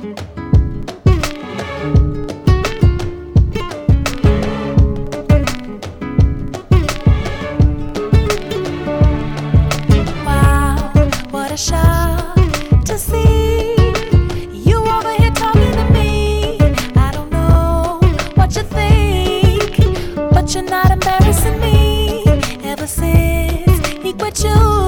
Wow, what a shock to see you over here talking to me. I don't know what you think, but you're not embarrassing me. Ever since he quit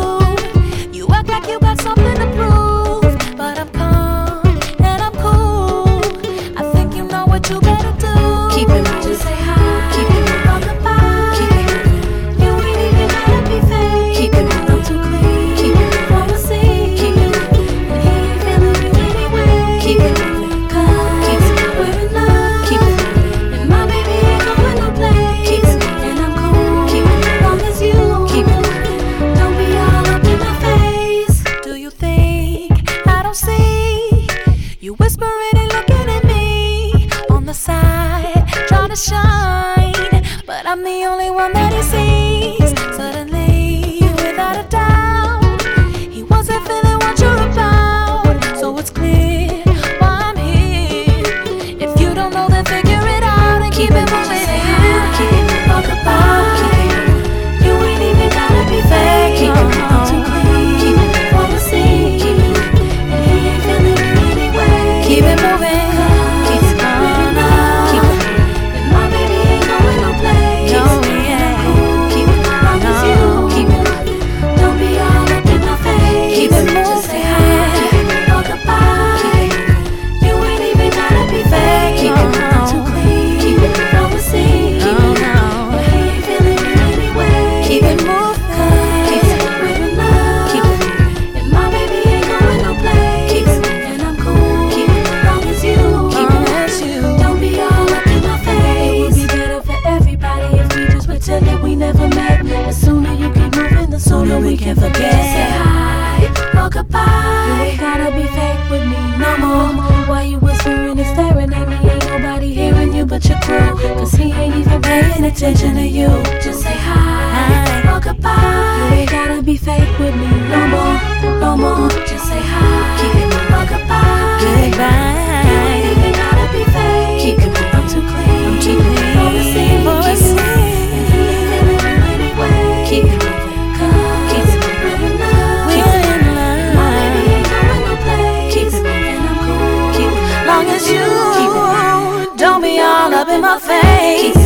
you act like you got something to prove. But I'm calm and I'm cool. I think you know what you better do. Keep it moving. Just say hi. Keep it moving. Or goodbye. Keep it moving. You ain't even gotta be fake. Keep it moving. I'm too clean. Keep it moving. Wanna see. Keep it moving. And he ain't feeling you anyway. Keep it moving. Cause Keep it moving. we're in love. Keep it moving. And my baby ain't going no place. Keep it moving. And I'm cool. Keep it moving. Long as you Keep it moving. don't be all up in my face. Do you think I don't see you whispering and looking at me on the side, trying to shine, but I'm the only one that he sees. Suddenly, without a doubt, he wasn't feeling what you're about. So it's clear why I'm here. If you don't know, then figure it out and keep it moving. Keep it moving. Or goodbye. You ain't even gotta be fake. Keep it moving. I'm too clean. Keep it moving. Wanna see. Keep it moving. And he ain't feeling you anyway. Keep it moving. Keep it moving. Keep it moving. And my baby ain't going no place. No, yeah. Keep it moving. Long as you Keep it moving. don't be all up in my face. Keep it moving. Just say hi or goodbye. You ain't even gotta be fake. Keep it moving. I'm too clean. Keep it moving. Wanna see. Keep it moving. But he ain't feeling you anyway. Keep it moving. Keep it moving. We're in love. Keep it moving. And my baby ain't going no place. Keep it moving. And I'm cool. Keep it moving. Long as you don't be all up in my face. It would be better for everybody if we just pretend that we never met. The sooner you keep moving, the sooner we can forget. Just say hi or goodbye. You ain't gotta be fake with me no more. Why you whispering and staring at me? Ain't nobody hearing you but your crew. Cause he ain't even paying attention to you. Just say hi or goodbye. You ain't gotta be fake with me no more, no more. Just say hi Keep it moving. or goodbye. Goodbye. You ain't even gotta be fake. Keep it moving. I'm too clean. I'm too clean. Wanna see. Wanna Keep it see. moving. And he ain't feeling you anyway. Keep it moving. Cause Keep it moving. we're in love. We're in love. My baby ain't going no place. Keep it moving. And I'm cool. Keep it moving. Long as you Keep it moving. don't be all up in my face. Keep